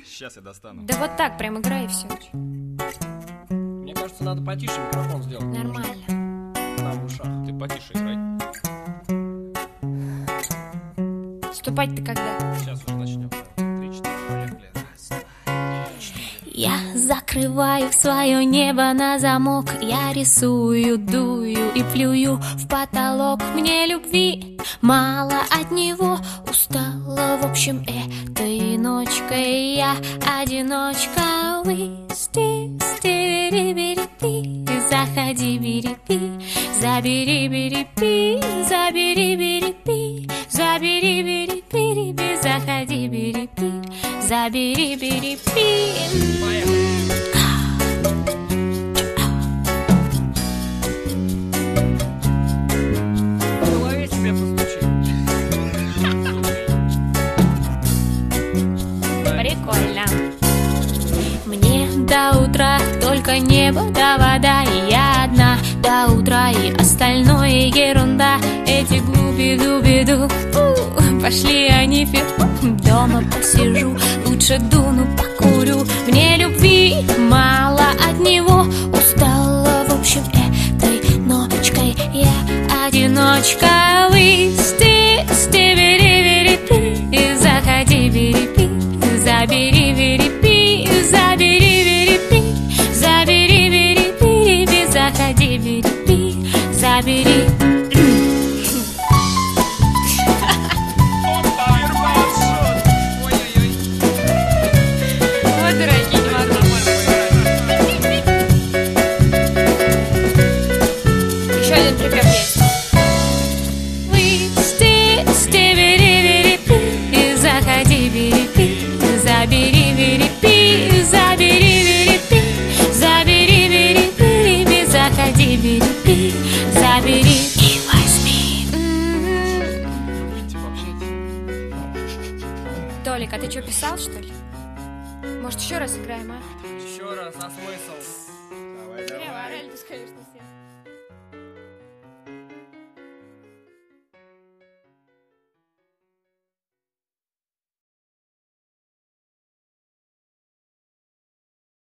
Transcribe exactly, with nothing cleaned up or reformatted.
Сейчас я достану. Да вот так, прям играй и все. Мне кажется, надо потише микрофон сделать. Нормально. Нам в ушах. Ты потише играй. Ступать-то когда? Сейчас уже начнем. Три-четыре, поехали. Раз, два, Я закрываю свое небо на замок. Я рисую, дую и плюю в потолок. Мне любви мало от него. Устала, в общем, этой ночкой я одиночка. Высти, стири-бири-пи, заходи, бири-пи, забери, бири-пи, забери, бири-пи, забери, бири-пи, заходи, бири-пи, забери, бири-пи. В голове себе постучи. Прикольно. Мне до утра только небо да вода, и я одна до утра, и остальное ерунда. Эти глуби-дуби-ду, пошли они фиг. Дома посижу, лучше дуну покурю. Мне любви мало от него. Устала, в общем, этой ночкой я одиночка. Листи, стибери-бери-пи, заходи, бери-пи, забери, бери-пи, забери, бери-пи, забери, бери-пи, заходи, бери-пи, забери. Вот дураки, не могу. Еще один припев есть. Листи, стибери-бери-пи, заходи, бери-пи, забери, бери-пи, забери, бери-пи, забери, бери-пи, заходи, бери-пи, забери и возьми. выйти пообщаться. Толик, а ты что, писал, что ли? Может, еще раз играем, а? Еще раз, а смысл? Давай, Зря давай. орали, конечно, все.